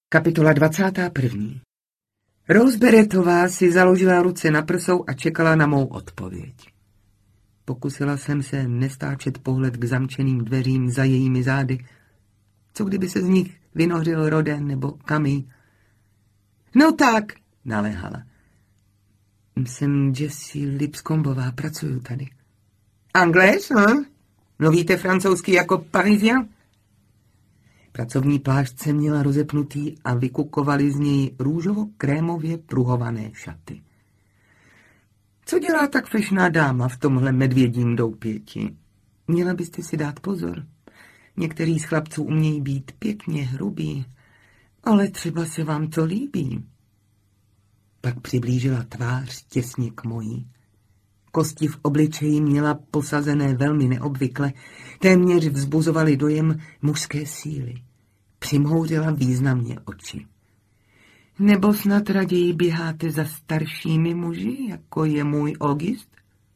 Kapitola 21. Rose Beretová si založila ruce na prsou a čekala na mou odpověď. Pokusila jsem se nestáčet pohled k zamčeným dveřím za jejími zády. Co kdyby se z nich vynořil Roden nebo Camille? No tak, naléhala. Jsem Jessie Lipscombová, pracuju tady. Anglés, hm? Mluvíte francouzsky jako Parisien? Pracovní plášť měla rozepnutý a vykukovaly z něj růžovo-krémově pruhované šaty. Co dělá tak fešná dáma v tomhle medvědím doupěti? Měla byste si dát pozor. Některý z chlapců umějí být pěkně hrubí, ale třeba se vám to líbí. Pak přiblížila tvář těsně k mojí. Kosti v obličeji měla posazené velmi neobvykle, téměř vzbuzovaly dojem mužské síly. Přimhouřila významně oči. Nebo snad raději běháte za staršími muži, jako je můj August?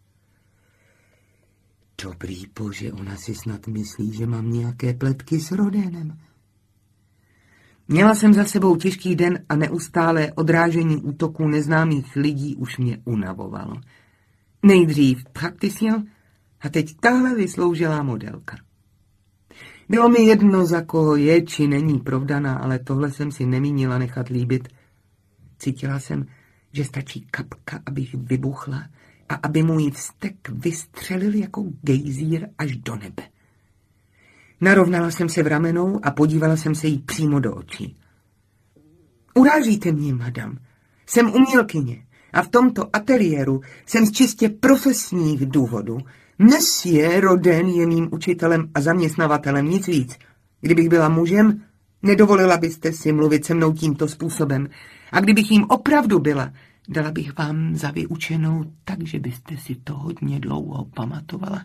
Dobrý bože, ona si snad myslí, že mám nějaké pletky s Rodenem. Měla jsem za sebou těžký den a neustálé odrážení útoků neznámých lidí už mě unavovalo. Nejdřív prakticien a teď tahle vysloužilá modelka. Bylo mi jedno, za koho je, či není provdaná, ale tohle jsem si nemínila nechat líbit. Cítila jsem, že stačí kapka, abych vybuchla a aby můj vztek vystřelil jako gejzír až do nebe. Narovnala jsem se v ramenou a podívala jsem se jí přímo do očí. Urážíte mě, madam. Jsem umělkyně a v tomto ateliéru jsem z čistě profesních důvodů. Monsieur Roden je mým učitelem a zaměstnavatelem, nic víc. Kdybych byla mužem, nedovolila byste si mluvit se mnou tímto způsobem. A kdybych jim opravdu byla, dala bych vám za vyučenou tak, že byste si to hodně dlouho pamatovala.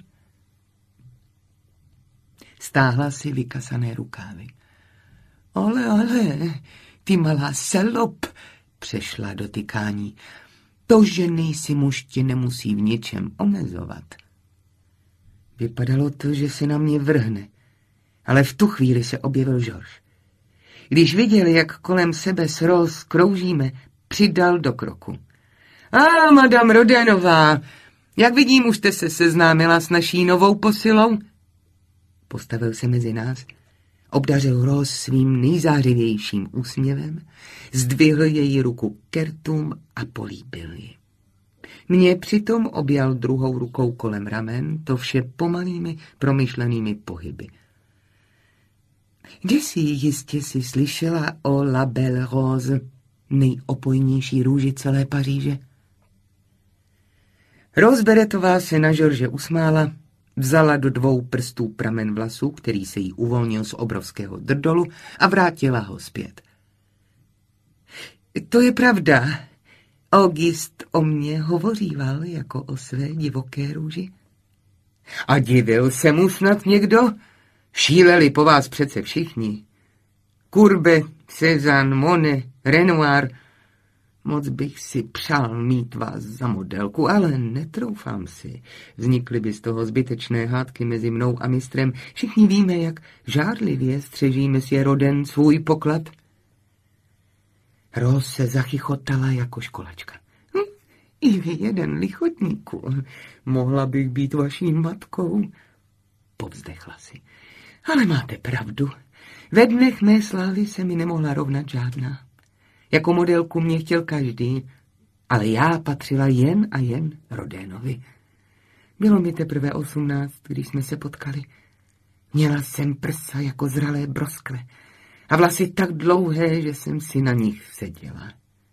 Stáhla si vykasané rukávy. Ale, ty malá salop, přešla do tykání. To, že nejsi muž, tě nemusí v něčem omezovat. Vypadalo to, že se na mě vrhne, ale v tu chvíli se objevil George. Když viděl, jak kolem sebe s Rose kroužíme, přidal do kroku. Madame Rodenová, jak vidím, už jste se seznámila s naší novou posilou? Postavil se mezi nás, obdařil Rose svým nejzářivějším úsměvem, zdvihl její ruku k kertům a políbil ji. Mě přitom objal druhou rukou kolem ramen, to vše pomalými, promyšlenými pohyby. Jessie, jistě si slyšela o La Belle Rose, nejopojnější růži celé Paříže. Rose Beretová se na George usmála, vzala do 2 prstů pramen vlasu, který se jí uvolnil z obrovského drdolu, a vrátila ho zpět. To je pravda. August o mně hovoříval jako o své divoké růži. A divil se mu snad někdo? Šíleli po vás přece všichni. Courbet, Cézanne, Monet, Renoir. Moc bych si přál mít vás za modelku, ale netroufám si. Vznikly by z toho zbytečné hádky mezi mnou a mistrem. Všichni víme, jak žárlivě střeží monsieur Roden svůj poklad. Rose se zachychotala jako školačka. I vy jeden lichotníku. Mohla bych být vaší matkou. Povzdechla si. Ale máte pravdu. Ve dnech mé slávy se mi nemohla rovnat žádná. Jako modelku mě chtěl každý, ale já patřila jen a jen Rodenovi. Bylo mi teprve 18, když jsme se potkali. Měla jsem prsa jako zralé broskle a vlasy tak dlouhé, že jsem si na nich seděla.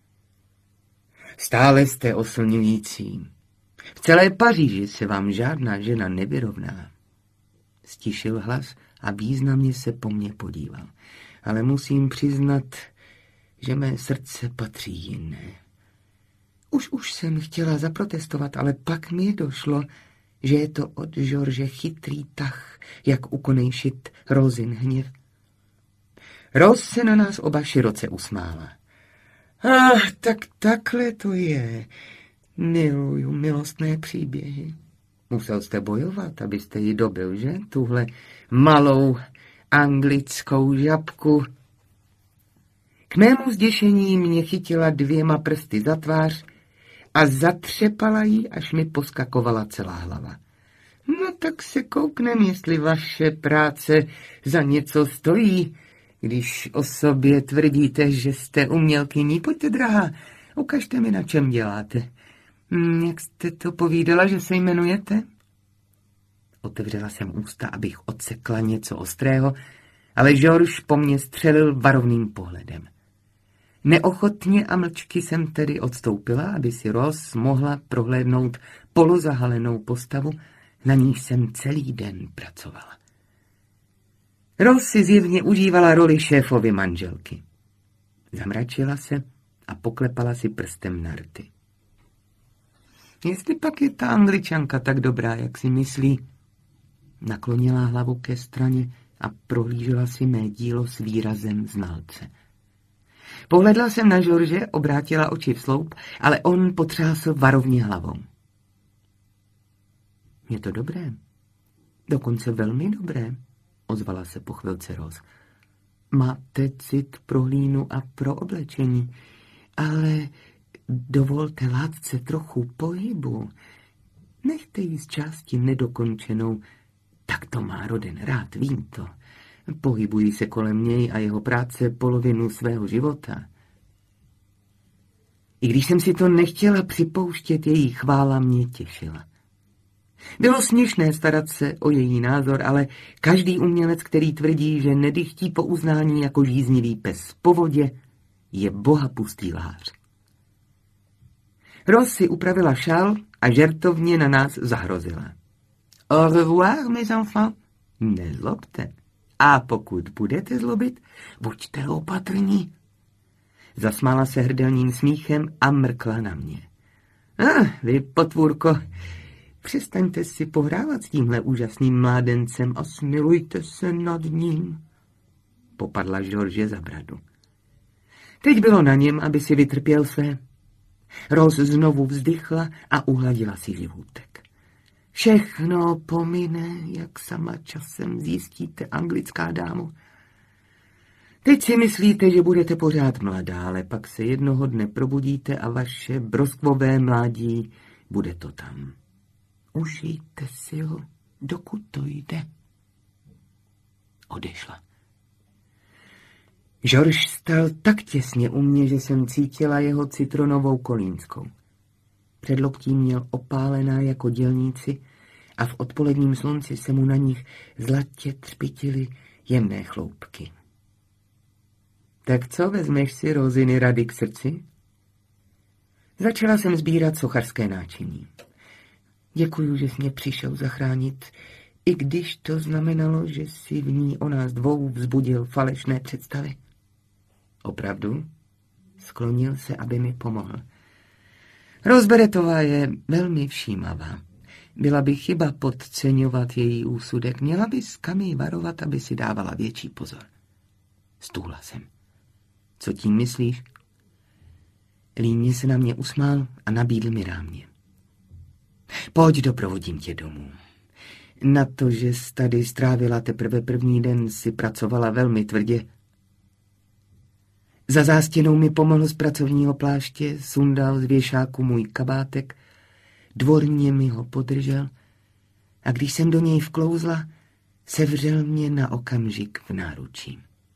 Stále jste oslňující. V celé Paříži se vám žádná žena nevyrovná. Stišil hlas a významně se po mně podíval. Ale musím přiznat, že mé srdce patří jiné. Už jsem chtěla zaprotestovat, ale pak mi došlo, že je to od George chytrý tah, jak ukonejšit Rosin hněv. Rose se na nás oba široce usmála. Tak takhle to je. Miluju milostné příběhy. Musel jste bojovat, abyste ji dobil, že? Tuhle malou anglickou žabku. K mému zděšení mě chytila 2 prsty za tvář a zatřepala ji, až mi poskakovala celá hlava. No tak se kouknem, jestli vaše práce za něco stojí. Když o sobě tvrdíte, že jste umělkyní, pojďte, drahá, ukažte mi, na čem děláte. Jak jste to povídala, že se jmenujete? Otevřela jsem ústa, abych odsekla něco ostrého, ale Georges po mně střelil varovným pohledem. Neochotně a mlčky jsem tedy odstoupila, aby si Rose mohla prohlédnout polozahalenou postavu, na níž jsem celý den pracovala. Rose si zjevně užívala roli šéfovy manželky. Zamračila se a poklepala si prstem na rty. Jestli pak je ta Angličanka tak dobrá, jak si myslí, naklonila hlavu ke straně a prohlížela si mé dílo s výrazem znalce. Pohledla jsem na George, obrátila oči vsloup, ale on potřásl varovně hlavou. Je to dobré, dokonce velmi dobré, ozvala se po chvilce Rose. Máte cit pro hlínu a pro oblečení, ale dovolte látce trochu pohybu. Nechte ji z části nedokončenou, tak to má Roden rád, vím to. Pohybují se kolem něj a jeho práce polovinu svého života. I když jsem si to nechtěla připouštět, její chvála mě těšila. Bylo směšné starat se o její názor, ale každý umělec, který tvrdí, že nedychtí po uznání jako žíznivý pes po vodě, je bohapustý lhář. Rose si upravila šál a žertovně na nás zahrozila. Au revoir, mes enfants. Nezlobte. A pokud budete zlobit, buďte opatrní. Zasmála se hrdelním smíchem a mrkla na mě. Vy, potvůrko, přestaňte si pohrávat s tímhle úžasným mládencem a smilujte se nad ním. Popadla George za bradu. Teď bylo na něm, aby si vytrpěl své. Rose znovu vzdychla a uhladila si živůtek. Všechno pomine, jak sama časem zjistíte, anglická dámo. Teď si myslíte, že budete pořád mladá, ale pak se jednoho dne probudíte a vaše broskvové mládí bude to tam. Užijte si ho, dokud to jde. Odešla. Georges stál tak těsně u mě, že jsem cítila jeho citronovou kolínskou. Před loktí měl opálená jako dělníci a v odpoledním slunci se mu na nich zlatě třpitily jemné chloupky. Tak co, vezmeš si Roziny rady k srdci? Začala jsem sbírat sochařské náčiní. Děkuju, že jsi mě přišel zachránit, i když to znamenalo, že si v ní o nás dvou vzbudil falešné představy. Opravdu? Sklonil se, aby mi pomohl. Rose Beretová je velmi všímavá. Byla by chyba podceňovat její úsudek. Měla by s Camille varovat, aby si dávala větší pozor. Stůhla jsem. Co tím myslíš? Líně se na mě usmál a nabídl mi rámě. Pojď, doprovodím tě domů. Na to, že jsi tady strávila teprve první den, si pracovala velmi tvrdě. Za zástěnou mi pomohl z pracovního pláště, sundal z věšáku můj kabátek, dvorně mi ho podržel a když jsem do něj vklouzla, sevřel mě na okamžik v náručí.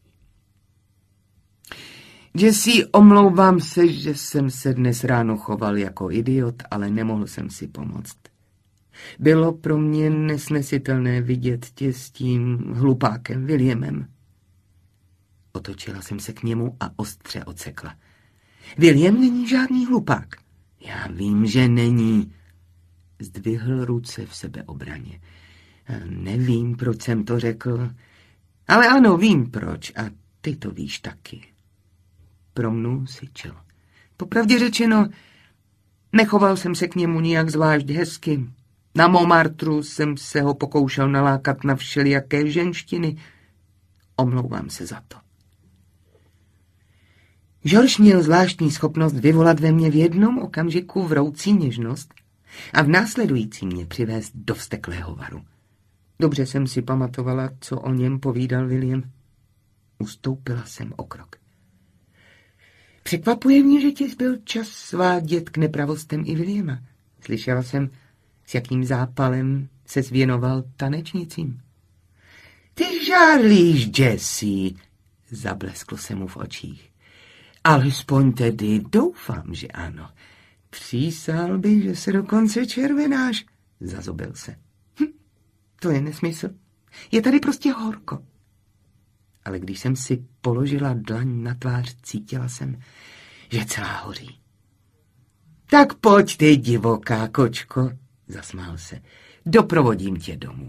Jessie, omlouvám se, že jsem se dnes ráno choval jako idiot, ale nemohl jsem si pomoct. Bylo pro mě nesnesitelné vidět tě s tím hlupákem Williamem. Otočila jsem se k němu a ostře odsekla. William není žádný hlupák. Já vím, že není. Zdvihl ruce v sebeobraně. Nevím, proč jsem to řekl, ale ano, vím proč a ty to víš taky. Promnul syčel. Popravdě řečeno, nechoval jsem se k němu nijak zvlášť hezky. Na Montmartru jsem se ho pokoušel nalákat na všelijaké ženštiny. Omlouvám se za to. Georges měl zvláštní schopnost vyvolat ve mně v jednom okamžiku vroucí něžnost a v následující mě přivést do vzteklého varu. Dobře jsem si pamatovala, co o něm povídal William. Ustoupila jsem o krok. Překvapuje mě, že ti zbyl čas svádět k nepravostem i Williama. Slyšela jsem, s jakým zápalem se věnoval tanečnicím. Ty žárlíš, Jessie, zablesklo se mu v očích. Alespoň tedy doufám, že ano. Přísahal bych, že se dokonce červenáš, zazobil se. To je nesmysl. Je tady prostě horko. Ale když jsem si položila dlaň na tvář, cítila jsem, že celá hoří. Tak pojď ty, divoká kočko, zasmál se. Doprovodím tě domů.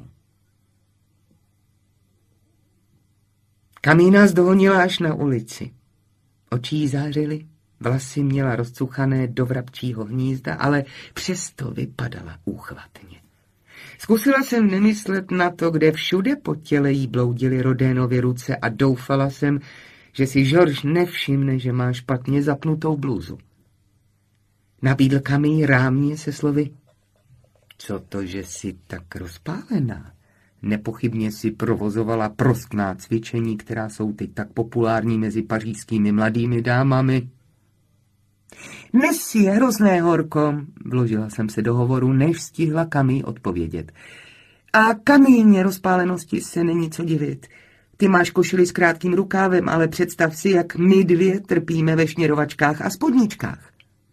Camille nás dohonila až na ulici. Oči jí zářily, vlasy měla rozcuchané do vrabčího hnízda, ale přesto vypadala úchvatně. Zkusila jsem nemyslet na to, kde všude po těle jí bloudily Rodénovy ruce a doufala jsem, že si Georges nevšimne, že má špatně zapnutou bluzu. Nabídl Camille rámně se slovy: Co to, že jsi tak rozpálená? Nepochybně si provozovala prostná cvičení, která jsou teď tak populární mezi pařížskými mladými dámami. Dnes je hrozné horko, vložila jsem se do hovoru, než stihla Camille odpovědět. A Camille rozpálenosti se není co divit. Ty máš košili s krátkým rukávem, ale představ si, jak my dvě trpíme ve šněrovačkách a spodničkách.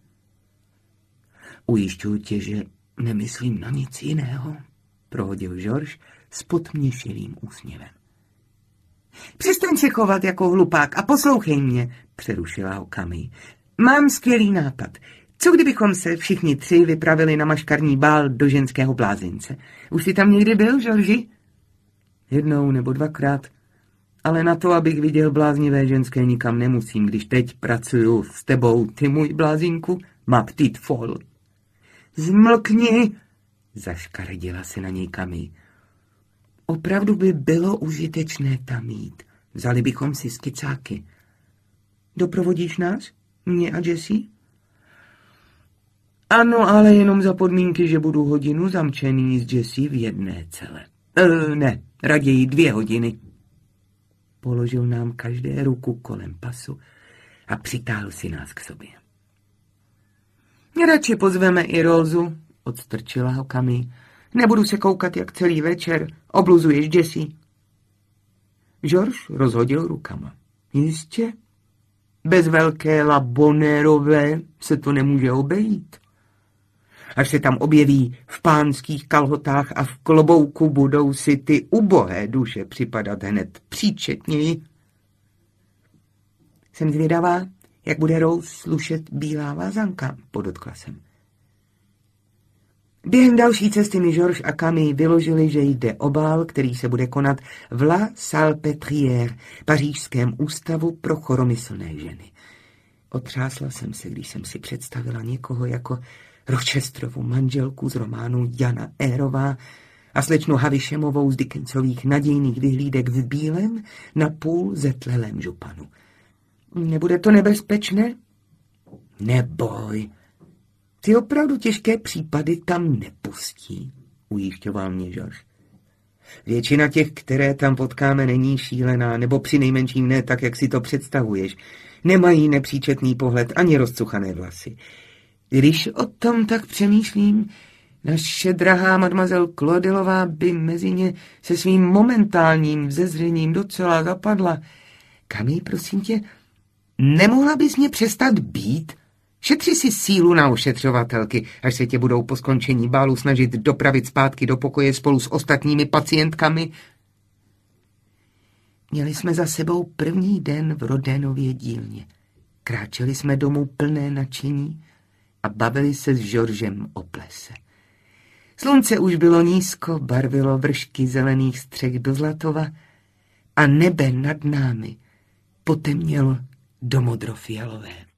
Ujišťuji tě, že nemyslím na nic jiného, prohodil Georges s podměšilým úsměvem. Přestaň se chovat jako hlupák a poslouchej mě, přerušila ho Camille. Mám skvělý nápad. Co kdybychom se všichni tři vypravili na maškarní bál do ženského blázince? Už jsi tam někdy byl, Georgi? Jednou nebo dvakrát. Ale na to, abych viděl bláznivé ženské, nikam nemusím, když teď pracuju s tebou, ty můj blázinku, ma petite folle. Zmlkni, zaškaredila se na něj Camille. Opravdu by bylo užitečné tam jít. Vzali bychom si skicáky. Doprovodíš nás? Mě a Jessie? Ano, ale jenom za podmínky, že budu hodinu zamčený s Jessie v jedné cele. Ne, raději 2 hodiny. Položil nám každé ruku kolem pasu a přitáhl si nás k sobě. Radši pozveme i Rózu, odstrčila ho Camille. Nebudu se koukat, jak celý večer obluzuješ Jessie. Georges rozhodil rukama. Jistě. Bez velké labonérové se to nemůže obejít. Až se tam objeví v pánských kalhotách a v klobouku, budou si ty ubohé duše připadat hned příčetněji. Jsem zvědavá, jak bude Rose slušet bílá vázanka, podotkla jsem. Během další cesty mi Georges a Camille vyložili, že jde o bál, který se bude konat v La Salpêtrière, pařížském ústavu pro choromyslné ženy. Otřásla jsem se, když jsem si představila někoho jako Rochestrovu manželku z románu Jana Érová a slečnu Havishemovou z Dickensových nadějných vyhlídek v bílém, napůl zetlelém županu. Nebude to nebezpečné? Neboj. Ty opravdu těžké případy tam nepustí, ujišťoval mě Georges. Většina těch, které tam potkáme, není šílená, nebo přinejmenším ne tak, jak si to představuješ. Nemají nepříčetný pohled ani rozcuchané vlasy. Když o tom tak přemýšlím, naše drahá mademoiselle Claudelová by mezi ně se svým momentálním vzezřením docela zapadla. Camille, prosím tě, nemohla bys mě přestat být? Šetři si sílu na ošetřovatelky, až se tě budou po skončení bálu snažit dopravit zpátky do pokoje spolu s ostatními pacientkami. Měli jsme za sebou první den v Rodénově dílně. Kráčeli jsme domů plné nadšení a bavili se s Georgem o plese. Slunce už bylo nízko, barvilo vršky zelených střech do zlatova a nebe nad námi potemnělo do modrofialové.